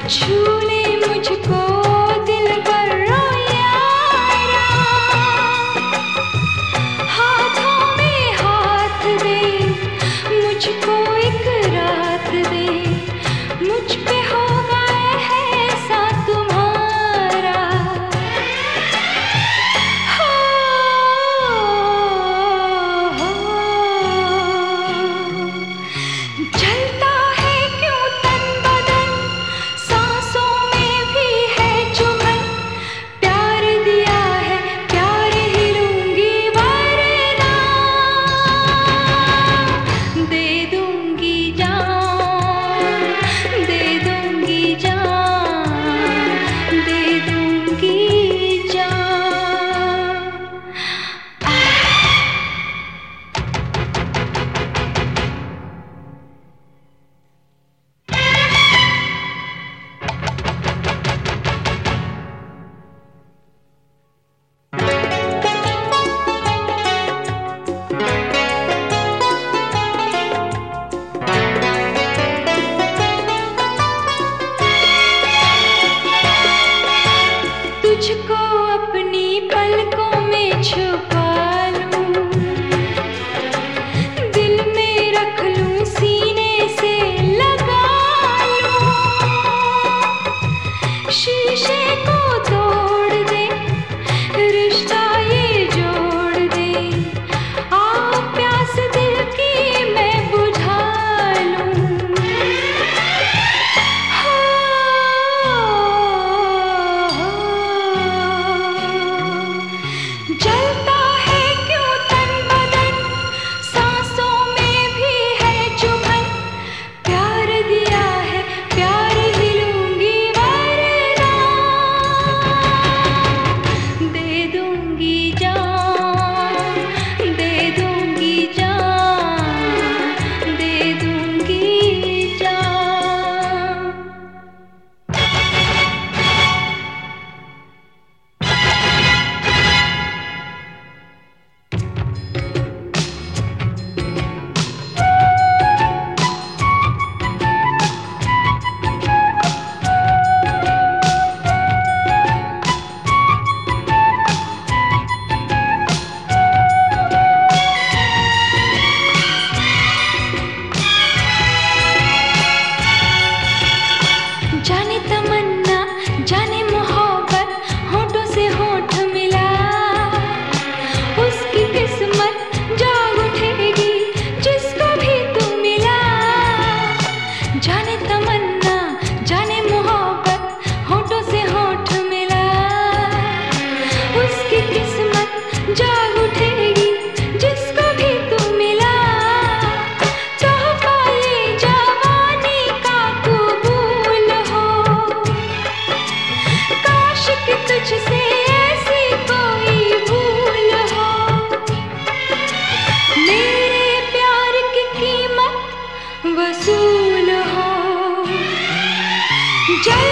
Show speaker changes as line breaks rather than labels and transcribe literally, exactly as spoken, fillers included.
छू ले मुझको दिल पर रो यारा, हाथों में हाथ दे मुझको एक रात दे, मुझ पे होगा ऐसा तुम्हारा। हो, हो, जलता है क्यों तन बदन, सांसों में भी है चुभन, प्यार दिया है प्यार ही लूंगी वरना दे दूंगी जान, दे दूंगी जान, दे दूंगी जान। तुझको अपनी पलकों में छुपा लूं, दिल में रख लूं, सीने से लगा लूं, शीशे को तोड़ दे रिश्ता ये जोड़ दे, आ प्यास दिल की मैं बुझा लूं। जलता है क्यों तन बदन, सांसों में भी है चुभन, प्यार दिया है प्यार ही लूंगी वरना दे दूंगी जान, दे दूंगी जान, दे दूंगी जान। जाने तमन्ना जाने मोहब्बत, होठों से होठ मिला, उसकी किस्मत जाग उठेगी जिसको भी तू मिला। जाने तमन्ना जाने मोहब्बत, होठों से होठ मिला, उसकी किस्मत जाग उठेगी जिसको भी तू मिला। तोहफा ये जवानी का कबूल हो, काश कि तुझसे ऐसी कोई भूल हो, मेरे प्यार की कीमत वसूल हो। जल